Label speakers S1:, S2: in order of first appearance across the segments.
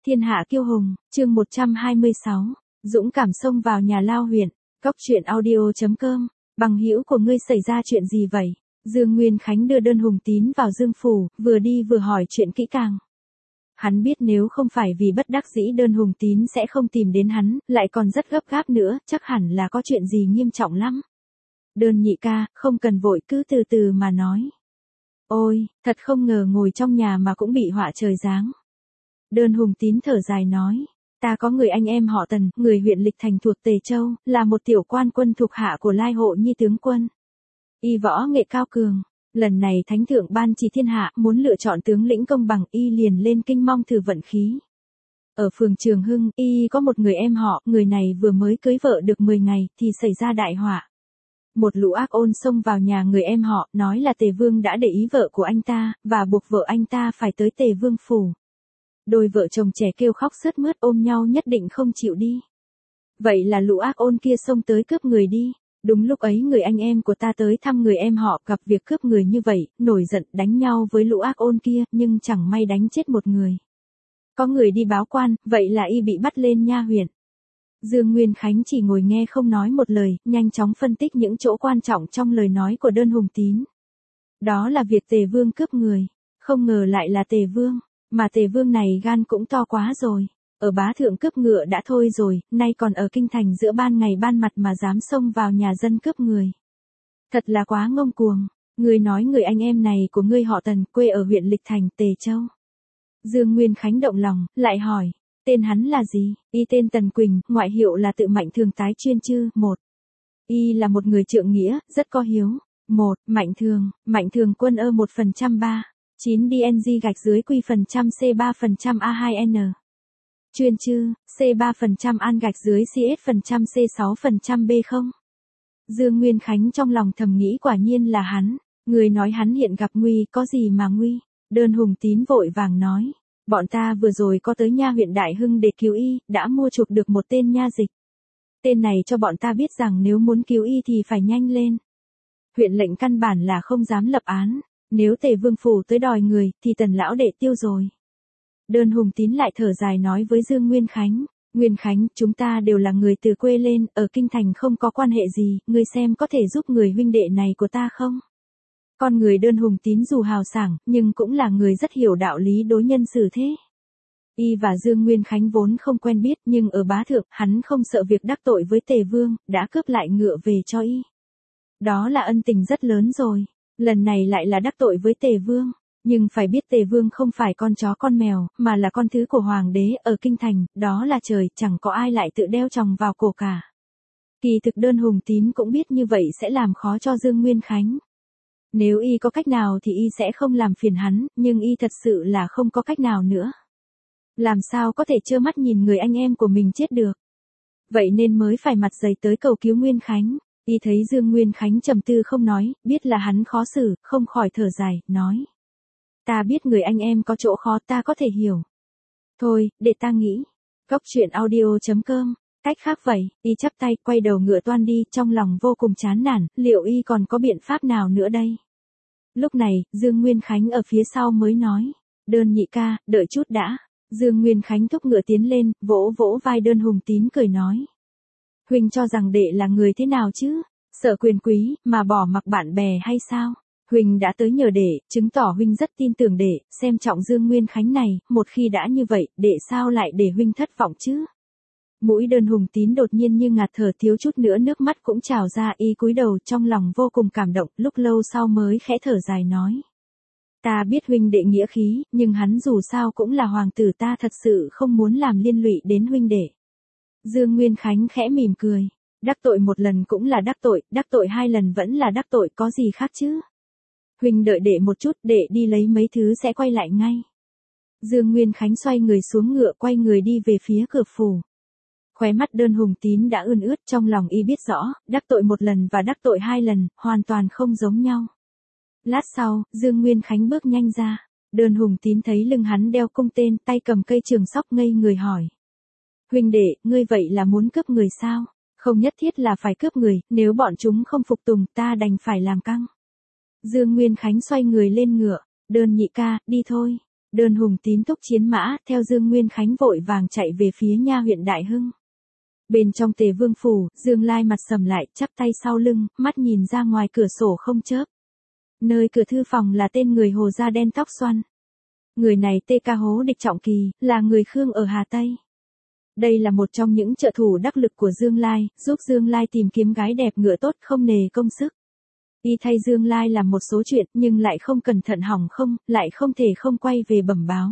S1: Thiên hạ kiêu hùng, chương 126, dũng cảm xông vào nhà lao huyện, Cóc truyện audio.com, bằng hữu của ngươi xảy ra chuyện gì vậy? Dương Nguyên Khánh đưa đơn Hùng Tín vào Dương phủ, vừa đi vừa hỏi chuyện kỹ càng. Hắn biết nếu không phải vì bất đắc dĩ đơn Hùng Tín sẽ không tìm đến hắn, lại còn rất gấp gáp nữa, chắc hẳn là có chuyện gì nghiêm trọng lắm. Đơn nhị ca, không cần vội, cứ từ từ mà nói. Ôi, thật không ngờ ngồi trong nhà mà cũng bị họa trời giáng. Đơn Hùng Tín thở dài nói, ta có người anh em họ Tần, người huyện Lịch Thành thuộc Tề Châu, là một tiểu quan quân thuộc hạ của Lai Hộ Nhi tướng quân. Y võ nghệ cao cường, lần này Thánh thượng ban chỉ thiên hạ, muốn lựa chọn tướng lĩnh công bằng, y liền lên kinh mong thử vận khí. Ở phường Trường Hưng, y có một người em họ, người này vừa mới cưới vợ được 10 ngày, thì xảy ra đại họa. Một lũ ác ôn xông vào nhà người em họ, nói là Tề Vương đã để ý vợ của anh ta, và buộc vợ anh ta phải tới Tề Vương phủ. Đôi vợ chồng trẻ kêu khóc sướt mướt ôm nhau nhất định không chịu đi. Vậy là lũ ác ôn kia xông tới cướp người đi. Đúng lúc ấy người anh em của ta tới thăm người em họ, gặp việc cướp người như vậy, nổi giận đánh nhau với lũ ác ôn kia, nhưng chẳng may đánh chết một người. Có người đi báo quan, vậy là y bị bắt lên nha huyện. Dương Nguyên Khánh chỉ ngồi nghe không nói một lời, nhanh chóng phân tích những chỗ quan trọng trong lời nói của đơn Hùng Tín. Đó là việc Tề Vương cướp người, không ngờ lại là Tề Vương, mà Tề Vương này gan cũng to quá rồi. Ở bá thượng cướp ngựa đã thôi rồi, nay còn ở kinh thành giữa ban ngày ban mặt mà dám xông vào nhà dân cướp người. Thật là quá ngông cuồng. Ngươi nói người anh em này của ngươi họ Tần, quê ở huyện Lịch Thành, Tề Châu. Dương Nguyên Khánh động lòng, lại hỏi, tên hắn là gì? Y tên Tần Quỳnh, ngoại hiệu là Tự Mạnh Thường tái chuyên chư. 1. Y là một người trượng nghĩa, rất có hiếu. 1. Mạnh Thường quân 1% 3. 9 DNG gạch dưới Q phần trăm C 3% A2N. Chuyên chư, C3% an gạch dưới CS phần trăm C6% B0. Dương Nguyên Khánh trong lòng thầm nghĩ quả nhiên là hắn. Người nói hắn hiện gặp nguy, có gì mà nguy? Đơn Hùng Tín vội vàng nói, bọn ta vừa rồi có tới nha huyện Đại Hưng để cứu y, đã mua chuộc được một tên nha dịch. Tên này cho bọn ta biết rằng nếu muốn cứu y thì phải nhanh lên. Huyện lệnh căn bản là không dám lập án, nếu Tề Vương phủ tới đòi người thì Tần lão đệ tiêu rồi. Đơn Hùng Tín lại thở dài nói với Dương Nguyên Khánh, Nguyên Khánh, chúng ta đều là người từ quê lên, ở kinh thành không có quan hệ gì, ngươi xem có thể giúp người huynh đệ này của ta không? Con người Đơn Hùng Tín dù hào sảng, nhưng cũng là người rất hiểu đạo lý đối nhân xử thế. Y và Dương Nguyên Khánh vốn không quen biết, nhưng ở bá thượng, hắn không sợ việc đắc tội với Tề Vương, đã cướp lại ngựa về cho y. Đó là ân tình rất lớn rồi, lần này lại là đắc tội với Tề Vương. Nhưng phải biết Tề Vương không phải con chó con mèo, mà là con thứ của hoàng đế ở kinh thành, đó là trời, chẳng có ai lại tự đeo chồng vào cổ cả. Kỳ thực Đơn Hùng Tín cũng biết như vậy sẽ làm khó cho Dương Nguyên Khánh. Nếu y có cách nào thì y sẽ không làm phiền hắn, nhưng y thật sự là không có cách nào nữa. Làm sao có thể trơ mắt nhìn người anh em của mình chết được. Vậy nên mới phải mặt dày tới cầu cứu Nguyên Khánh. Y thấy Dương Nguyên Khánh trầm tư không nói, biết là hắn khó xử, không khỏi thở dài, nói. Ta biết người anh em có chỗ khó, ta có thể hiểu. Thôi, để ta nghĩ. Cóc truyện audio.com. Cách khác vậy, y chắp tay, quay đầu ngựa toan đi, trong lòng vô cùng chán nản, liệu y còn có biện pháp nào nữa đây? Lúc này, Dương Nguyên Khánh ở phía sau mới nói. Đơn nhị ca, đợi chút đã. Dương Nguyên Khánh thúc ngựa tiến lên, vỗ vỗ vai Đơn Hùng Tín cười nói. Huynh cho rằng đệ là người thế nào chứ? Sợ quyền quý, mà bỏ mặc bạn bè hay sao? Huynh đã tới nhờ đệ, chứng tỏ huynh rất tin tưởng đệ, xem trọng Dương Nguyên Khánh này, một khi đã như vậy, đệ sao lại để huynh thất vọng chứ? Mũi Đơn Hùng Tín đột nhiên như ngạt thở, thiếu chút nữa nước mắt cũng trào ra, y cúi đầu trong lòng vô cùng cảm động, lúc lâu sau mới khẽ thở dài nói. Ta biết huynh đệ nghĩa khí, nhưng hắn dù sao cũng là hoàng tử, ta thật sự không muốn làm liên lụy đến huynh đệ. Dương Nguyên Khánh khẽ mỉm cười, đắc tội một lần cũng là đắc tội 2 lần vẫn là đắc tội, có gì khác chứ? Huynh đợi đệ một chút, đệ đi lấy mấy thứ sẽ quay lại ngay. Dương Nguyên Khánh xoay người xuống ngựa, quay người đi về phía cửa phủ. Khóe mắt Đơn Hùng Tín đã ươn ướt, trong lòng y biết rõ, đắc tội 1 lần và đắc tội 2 lần, hoàn toàn không giống nhau. Lát sau, Dương Nguyên Khánh bước nhanh ra. Đơn Hùng Tín thấy lưng hắn đeo cung tên, tay cầm cây trường sóc, ngây người hỏi. Huynh đệ, ngươi vậy là muốn cướp người sao? Không nhất thiết là phải cướp người, nếu bọn chúng không phục tùng, ta đành phải làm căng. Dương Nguyên Khánh xoay người lên ngựa. Đơn nhị ca, đi thôi. Đơn Hùng Tín túc chiến mã, theo Dương Nguyên Khánh vội vàng chạy về phía nha huyện Đại Hưng. Bên trong Tề Vương phủ, Dương Lai mặt sầm lại, chắp tay sau lưng, mắt nhìn ra ngoài cửa sổ không chớp. Nơi cửa thư phòng là tên người Hồ da đen tóc xoăn. Người này tê ca Hố Địch Trọng Kỳ, là người Khương ở Hà Tây. Đây là một trong những trợ thủ đắc lực của Dương Lai, giúp Dương Lai tìm kiếm gái đẹp ngựa tốt không nề công sức. Y thay Dương Lai làm một số chuyện nhưng lại không cẩn thận hỏng không, lại không thể không quay về bẩm báo.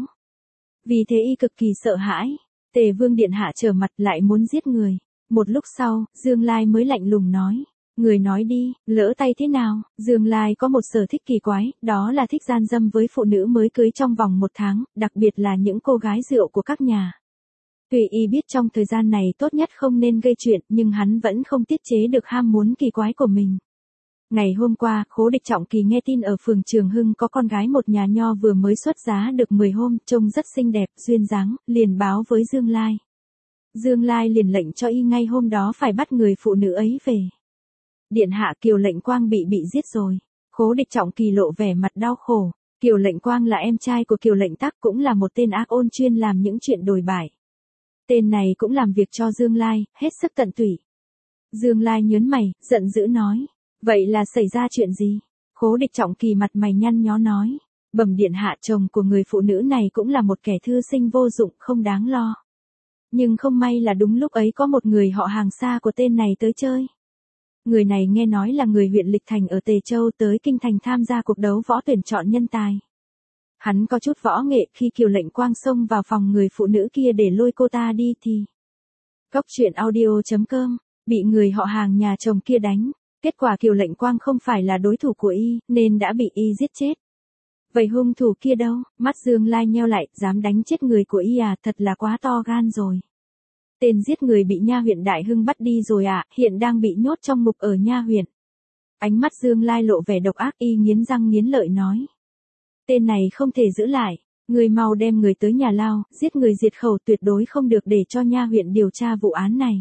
S1: Vì thế y cực kỳ sợ hãi. Tề Vương điện hạ trở mặt lại muốn giết người. Một lúc sau, Dương Lai mới lạnh lùng nói. Người nói đi, lỡ tay thế nào? Dương Lai có một sở thích kỳ quái, đó là thích gian dâm với phụ nữ mới cưới trong vòng 1 tháng, đặc biệt là những cô gái rượu của các nhà. Tuy y biết trong thời gian này tốt nhất không nên gây chuyện, nhưng hắn vẫn không tiết chế được ham muốn kỳ quái của mình. Ngày hôm qua, Khố Địch Trọng Kỳ nghe tin ở phường Trường Hưng có con gái một nhà nho vừa mới xuất giá được 10 hôm, trông rất xinh đẹp, duyên dáng, liền báo với Dương Lai. Dương Lai liền lệnh cho y ngay hôm đó phải bắt người phụ nữ ấy về. Điện hạ, Kiều Lệnh Quang bị giết rồi. Khố Địch Trọng Kỳ lộ vẻ mặt đau khổ. Kiều Lệnh Quang là em trai của Kiều Lệnh Tắc, cũng là một tên ác ôn chuyên làm những chuyện đồi bại. Tên này cũng làm việc cho Dương Lai, hết sức tận tụy. Dương Lai nhớn mày, giận dữ nói. Vậy là xảy ra chuyện gì? Khố Địch Trọng Kỳ mặt mày nhăn nhó nói. Bẩm điện hạ, chồng của người phụ nữ này cũng là một kẻ thư sinh vô dụng, không đáng lo. Nhưng không may là đúng lúc ấy có một người họ hàng xa của tên này tới chơi. Người này nghe nói là người huyện Lịch Thành ở Tề Châu tới Kinh Thành tham gia cuộc đấu võ tuyển chọn nhân tài. Hắn có chút võ nghệ, khi Kiều Lệnh Quang xông vào phòng người phụ nữ kia để lôi cô ta đi thì. Góc truyện audio.com, bị người họ hàng nhà chồng kia đánh. Kết quả Kiều Lệnh Quang không phải là đối thủ của y, nên đã bị y giết chết. Vậy hung thủ kia đâu? Mắt Dương Lai nheo lại, dám đánh chết người của y à, thật là quá to gan rồi. Tên giết người bị nha huyện Đại Hưng bắt đi rồi à, hiện đang bị nhốt trong ngục ở nha huyện. Ánh mắt Dương Lai lộ vẻ độc ác, y nghiến răng nghiến lợi nói. Tên này không thể giữ lại, người mau đem người tới nhà lao, giết người diệt khẩu, tuyệt đối không được để cho nha huyện điều tra vụ án này.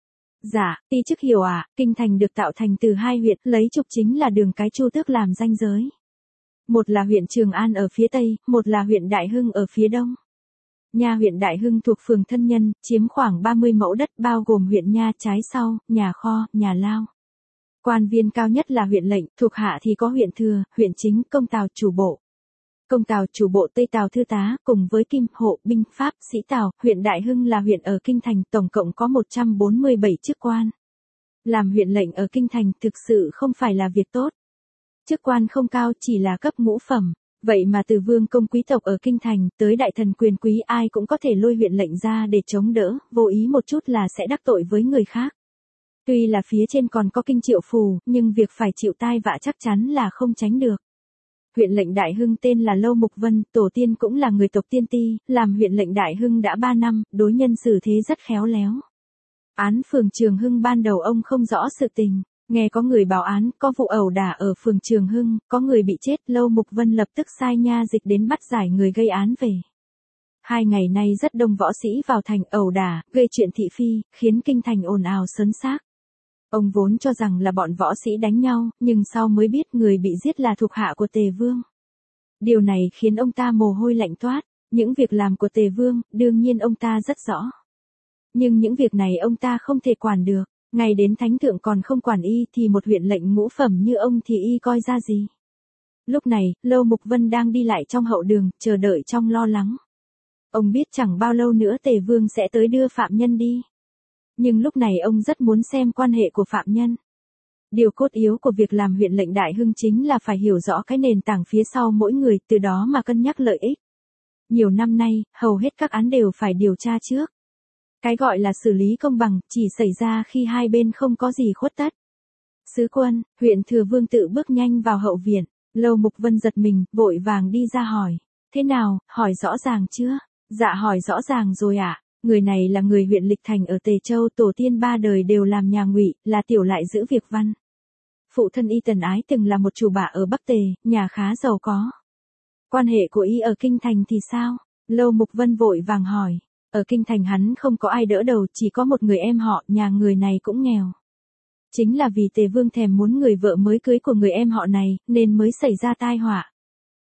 S1: Dạ, ti chức hiểu à, Kinh Thành được tạo thành từ 2 huyện, lấy trục chính là đường cái Chu Tước làm ranh giới. Một là huyện Trường An ở phía Tây, một là huyện Đại Hưng ở phía Đông. Nha huyện Đại Hưng thuộc phường Thân Nhân, chiếm khoảng 30 mẫu đất bao gồm huyện Nha trái sau, nhà kho, nhà lao. Quan viên cao nhất là huyện lệnh, thuộc hạ thì có huyện thừa, huyện chính, công tào chủ bộ. Công tào chủ bộ Tây Tào thư tá, cùng với kim, hộ, binh, pháp, sĩ tào, huyện Đại Hưng là huyện ở Kinh Thành, tổng cộng có 147 chức quan. Làm huyện lệnh ở Kinh Thành thực sự không phải là việc tốt. Chức quan không cao, chỉ là cấp ngũ phẩm. Vậy mà từ vương công quý tộc ở Kinh Thành, tới đại thần quyền quý ai cũng có thể lôi huyện lệnh ra để chống đỡ, vô ý một chút là sẽ đắc tội với người khác. Tuy là phía trên còn có Kinh Triệu Phù, nhưng việc phải chịu tai vạ chắc chắn là không tránh được. Huyện lệnh Đại Hưng tên là Lâu Mục Vân, tổ tiên cũng là người tộc Tiên Ti, làm huyện lệnh Đại Hưng đã 3 năm, đối nhân xử thế rất khéo léo. Án phường Trường Hưng ban đầu ông không rõ sự tình, nghe có người báo án, có vụ ẩu đả ở phường Trường Hưng, có người bị chết, Lâu Mục Vân lập tức sai nha dịch đến bắt giải người gây án về. 2 ngày nay rất đông võ sĩ vào thành ẩu đả, gây chuyện thị phi, khiến kinh thành ồn ào sớn xác. Ông vốn cho rằng là bọn võ sĩ đánh nhau, nhưng sau mới biết người bị giết là thuộc hạ của Tề Vương. Điều này khiến ông ta mồ hôi lạnh toát, những việc làm của Tề Vương, đương nhiên ông ta rất rõ. Nhưng những việc này ông ta không thể quản được, ngày đến thánh thượng còn không quản y thì một huyện lệnh ngũ phẩm như ông thì y coi ra gì. Lúc này, Lâu Mục Vân đang đi lại trong hậu đường, chờ đợi trong lo lắng. Ông biết chẳng bao lâu nữa Tề Vương sẽ tới đưa phạm nhân đi. Nhưng lúc này ông rất muốn xem quan hệ của phạm nhân. Điều cốt yếu của việc làm huyện lệnh Đại Hưng chính là phải hiểu rõ cái nền tảng phía sau mỗi người, từ đó mà cân nhắc lợi ích. Nhiều năm nay, hầu hết các án đều phải điều tra trước. Cái gọi là xử lý công bằng, chỉ xảy ra khi hai bên không có gì khuất tất. Sứ quân, huyện Thừa Vương tự bước nhanh vào hậu viện, Lâu Mục Vân giật mình, vội vàng đi ra hỏi. Thế nào, hỏi rõ ràng chưa? Dạ hỏi rõ ràng rồi ạ. Người này là người huyện Lịch Thành ở Tề Châu, tổ tiên 3 đời đều làm nhà Ngụy, là tiểu lại giữ việc văn. Phụ thân y Tần Ái từng là một chủ bạ ở Bắc Tề, nhà khá giàu có. Quan hệ của y ở Kinh Thành thì sao? Lâu Mục Vân vội vàng hỏi. Ở Kinh Thành hắn không có ai đỡ đầu, chỉ có một người em họ, nhà người này cũng nghèo. Chính là vì Tề Vương thèm muốn người vợ mới cưới của người em họ này, nên mới xảy ra tai họa.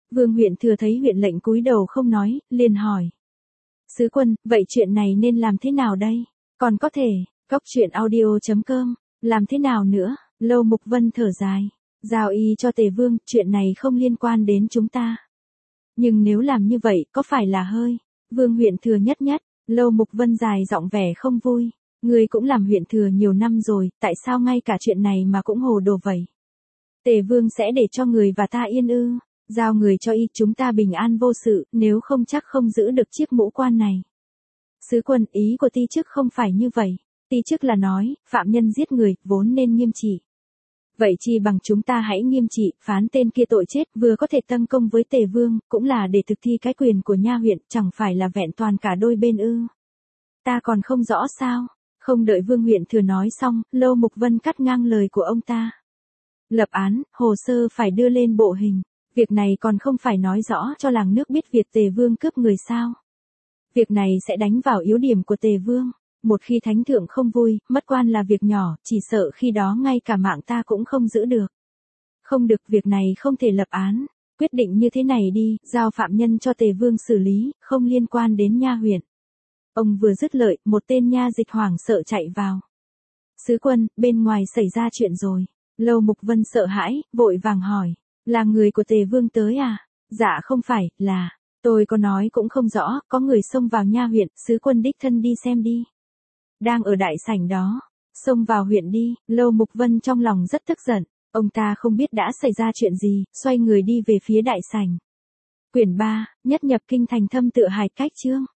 S1: Vương huyện thừa thấy huyện lệnh cúi đầu không nói, liền hỏi. Sứ quân, vậy chuyện này nên làm thế nào đây? Còn có thể, cóc truyện audio.com, làm thế nào nữa? Lâu Mục Vân thở dài. Giao y cho Tề Vương, chuyện này không liên quan đến chúng ta. Nhưng nếu làm như vậy, có phải là hơi? Vương huyện thừa nhất nhất, Lâu Mục Vân dài giọng vẻ không vui. Ngươi cũng làm huyện thừa nhiều năm rồi, tại sao ngay cả chuyện này mà cũng hồ đồ vậy? Tề Vương sẽ để cho người và ta yên ư? Giao người cho y, chúng ta bình an vô sự, nếu không chắc không giữ được chiếc mũ quan này. Sứ quân, ý của ti chức không phải như vậy. Ti chức là nói, phạm nhân giết người, vốn nên nghiêm trị. Vậy chi bằng chúng ta hãy nghiêm trị, phán tên kia tội chết, vừa có thể tăng công với Tề Vương, cũng là để thực thi cái quyền của nha huyện, chẳng phải là vẹn toàn cả đôi bên ư? Ta còn không rõ sao? Không đợi Vương huyện thừa nói xong, Lâu Mục Vân cắt ngang lời của ông ta. Lập án, hồ sơ phải đưa lên bộ hình. Việc này còn không phải nói rõ cho làng nước biết việc Tề Vương cướp người sao? Việc này sẽ đánh vào yếu điểm của Tề Vương. Một khi thánh thượng không vui, mất quan là việc nhỏ, chỉ sợ khi đó ngay cả mạng ta cũng không giữ được. Không được, việc này không thể lập án. Quyết định như thế này đi, giao phạm nhân cho Tề Vương xử lý, không liên quan đến nha huyện. Ông vừa dứt lời, một tên nha dịch hoảng sợ chạy vào. Sứ quân, bên ngoài xảy ra chuyện rồi. Lâu Mục Vân sợ hãi, vội vàng hỏi. Là người của Tề Vương tới à? Dạ không phải, là. Tôi có nói cũng không rõ, có người xông vào nha huyện, sứ quân đích thân đi xem đi. Đang ở đại sảnh đó. Xông vào huyện đi, Lâu Mục Vân trong lòng rất tức giận. Ông ta không biết đã xảy ra chuyện gì, xoay người đi về phía đại sảnh. Quyển 3, nhất nhập kinh thành thâm tự hài cách chương.